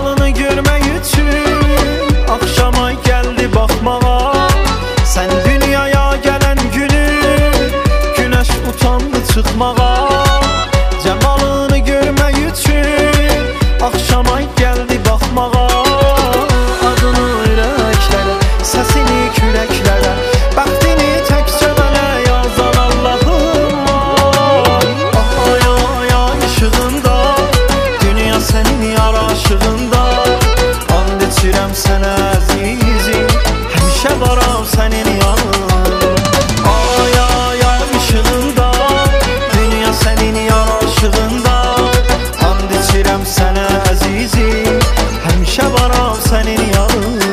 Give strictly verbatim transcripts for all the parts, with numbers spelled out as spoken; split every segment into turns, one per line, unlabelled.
Cemalını görmək üçün axşam ay gəldi baxmağa. Sən dünyaya gələn günü günəş utandı çıxmağa. Cemalını görmək üçün axşam ay gəldi baxmağa. Adını ürəklərə, səsini küləklərə, bəxtini təkcə mənə yazan Allahım var. Ay ay ay işığında, dünya sənin yaraşığında. And içirəm sənə əzizim, həmişə varam sənin yanında. Ay ay ay işığında, dünya sənin yaraşığında. And içirəm sənə əzizim, həmişə varam sənin yanında.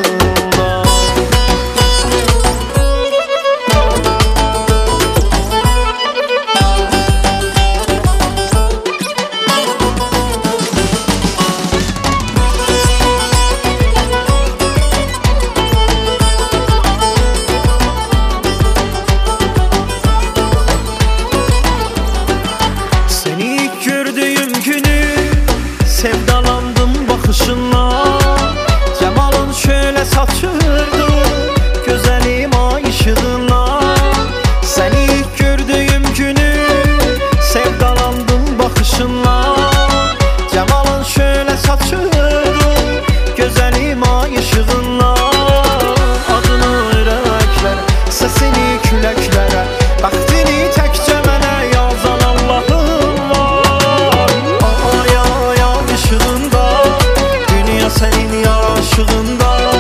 Gördüğüm günü sevdalandım bakışınla. Cemalın şöyle saçırdı güzelim ay ışığınla. Seni ilk gördüğüm günü sevdalandım bakışınla. Cemalın şöyle saçırdı güzelim ay ışığınla. Adını ürəklərə, səsini küləklərə, bəxtini təkcə mənə yazan Allahım var. Ay ay ay işığında, dünya sənin yaraşığında.